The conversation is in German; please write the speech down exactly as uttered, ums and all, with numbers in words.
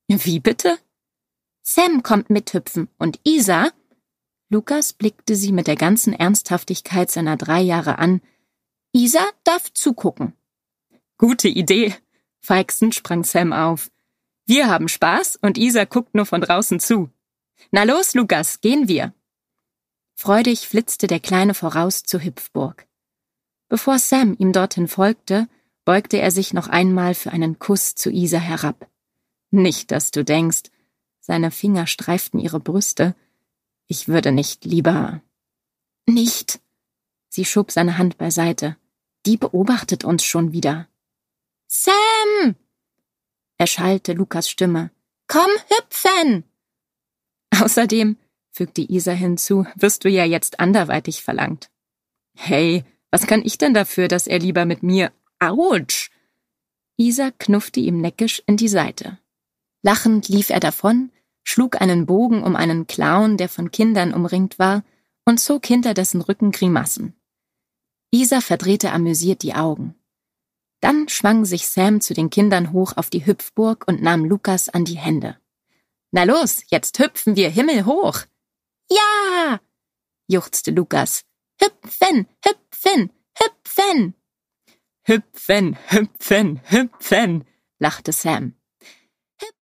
Wie bitte? Sam kommt mithüpfen und Isa... Lukas blickte sie mit der ganzen Ernsthaftigkeit seiner drei Jahre an. Isa darf zugucken. Gute Idee. Feixend sprang Sam auf. Wir haben Spaß und Isa guckt nur von draußen zu. Na los, Lukas, gehen wir. Freudig flitzte der Kleine voraus zur Hüpfburg. Bevor Sam ihm dorthin folgte, beugte er sich noch einmal für einen Kuss zu Isa herab. Nicht, dass du denkst, seine Finger streiften ihre Brüste. Ich würde nicht lieber... Nicht. Sie schob seine Hand beiseite. Die beobachtet uns schon wieder. Sam! Erschallte Lukas Stimme. Komm hüpfen! Außerdem, fügte Isa hinzu, wirst du ja jetzt anderweitig verlangt. Hey, was kann ich denn dafür, dass er lieber mit mir... Autsch! Isa knuffte ihm neckisch in die Seite. Lachend lief er davon, schlug einen Bogen um einen Clown, der von Kindern umringt war, und zog hinter dessen Rücken Grimassen. Isa verdrehte amüsiert die Augen. Dann schwang sich Sam zu den Kindern hoch auf die Hüpfburg und nahm Lukas an die Hände. »Na los, jetzt hüpfen wir himmelhoch!« »Ja!« juchzte Lukas. »Hüpfen, hüpfen, hüpfen!« »Hüpfen, hüpfen, hüpfen!« lachte Sam.